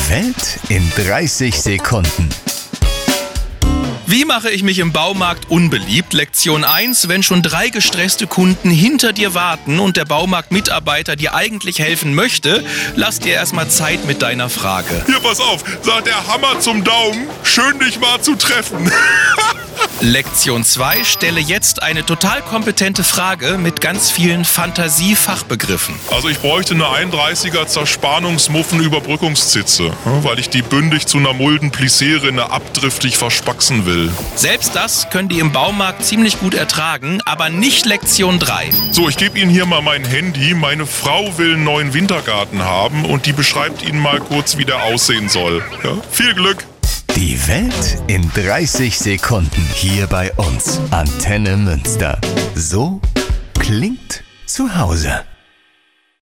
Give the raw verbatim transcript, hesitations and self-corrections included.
Die Welt in dreißig Sekunden. Wie mache ich mich im Baumarkt unbeliebt? Lektion eins. Wenn schon drei gestresste Kunden hinter dir warten und der Baumarktmitarbeiter dir eigentlich helfen möchte, lass dir erstmal Zeit mit deiner Frage. Hier, pass auf, sagt der Hammer zum Daumen, schön dich mal zu treffen. Lektion zwei. Stelle jetzt eine total kompetente Frage mit ganz vielen Fantasiefachbegriffen. Also ich bräuchte eine einunddreißiger Zerspannungsmuffen-Überbrückungszitze, weil ich die bündig zu einer Mulden-Plissé-Rinne abdriftig verspaxen will. Selbst das können die im Baumarkt ziemlich gut ertragen, aber nicht Lektion drei. So, ich gebe Ihnen hier mal mein Handy. Meine Frau will einen neuen Wintergarten haben und die beschreibt Ihnen mal kurz, wie der aussehen soll. Ja? Viel Glück! Die Welt in dreißig Sekunden hier bei uns. Antenne Münster. So klingt zu Hause.